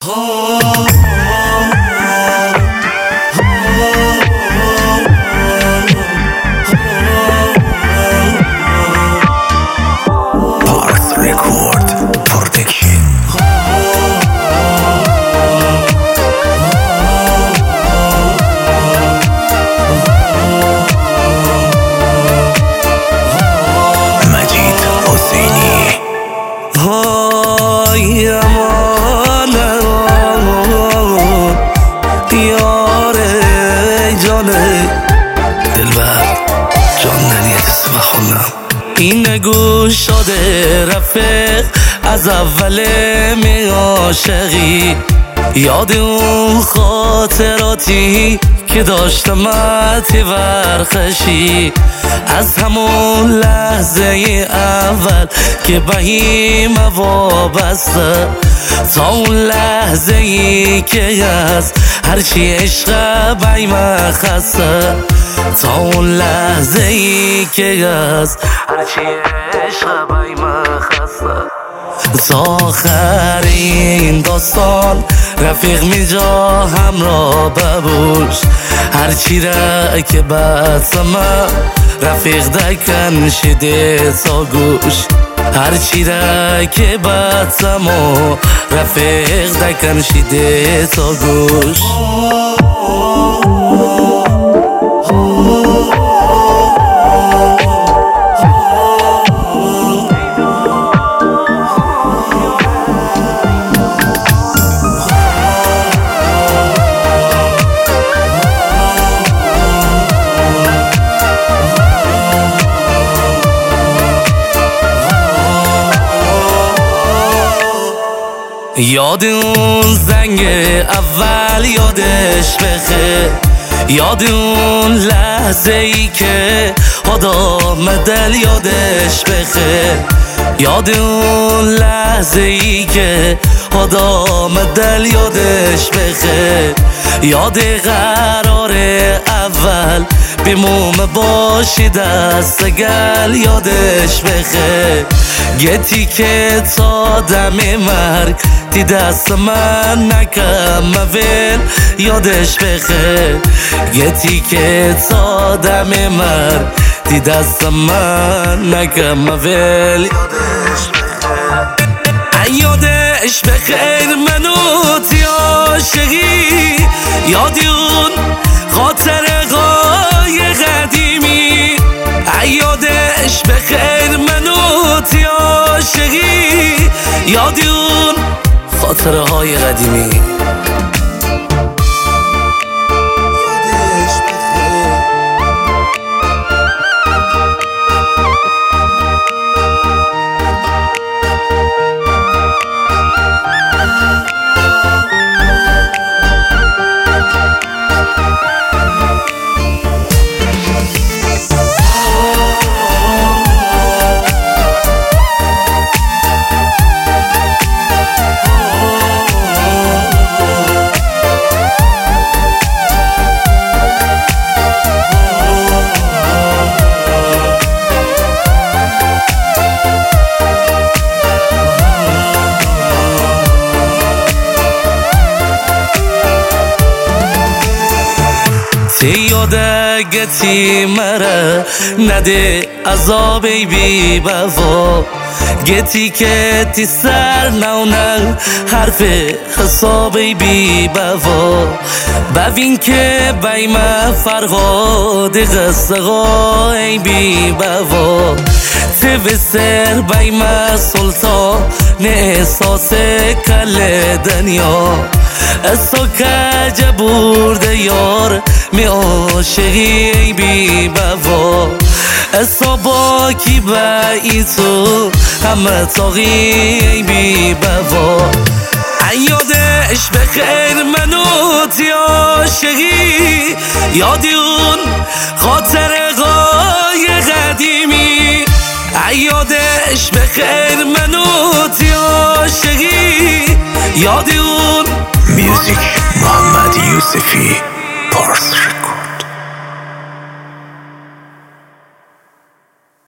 Parks Record Protection. مجید حسینی. های امان یاره جانه دلبر جان ننید اسم خونم این گوش شده رفیق از اول می عاشقی یاد اون خاطراتی که داشتم تی ورخشی از همون لحظه اول که بهیم وابسته تا اون لحظه ای که از هرچی عشق بیم خسته تا اون لحظه ای که از هرچی عشق بیم خسته تا آخرین داستان رفیق میجا همراه ببوش هرچی را که بسمه رفیق دکن شده تا گوش هرچی را که بسمه رفیق دکن شده تا گوش یاد اون زنگ اول یادش بخیر یاد اون لحظه ای که آدم دل یادش بخیر یاد اون لحظه ای که آدم دل یادش بخیر یاد قرار اول بیموم باشی دست گل یادش بخیر گتی که تا دم مرگ دی دست من نکم مویل یادش بخیر گتی که تا دم مرگ دی دست من نکم مویل یادش بخیر منو تی عاشقی یادی اون خاطر قای قدیمی یادش بخیر منو تی عاشقی یادی اون خاطره های قدیمی یادگتی مرا نده عذابی بی بوا گتی که تی سر نونل حرف حسابی بی بوا ببین که بیم فرهاد قصقای بی بوا تی بسر بیم سلطان احساس کل دنیا اسا کج برده یار می عاشقی ای بی بوا اسا با کی بایی تو همه تاقی ای بی بوا یادش بخیر منو تی عاشقی یادی اون خاطر قای قدیمی یادش بخیر منو تی عاشقی یادی اون Music محمد یوسفی Parks